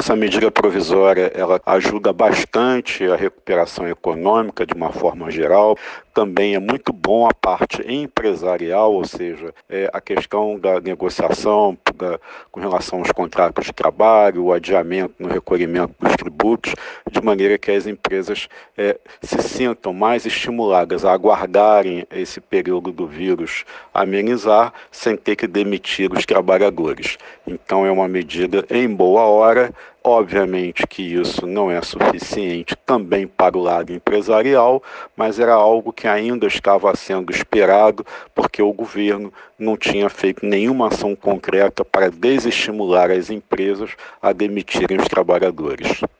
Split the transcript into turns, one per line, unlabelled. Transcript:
Essa medida provisória, ela ajuda bastante a recuperação econômica de uma forma geral. Também é muito bom a parte empresarial, ou seja, a questão da negociação com relação aos contratos de trabalho, o adiamento no recolhimento dos tributos, de maneira que as empresas se sintam mais estimuladas a aguardarem esse período do vírus amenizar, sem ter que demitir os trabalhadores. Então é uma medida em boa hora. Obviamente que isso não é suficiente também para o lado empresarial, mas era algo que ainda estava sendo esperado, porque o governo não tinha feito nenhuma ação concreta para desestimular as empresas a demitirem os trabalhadores.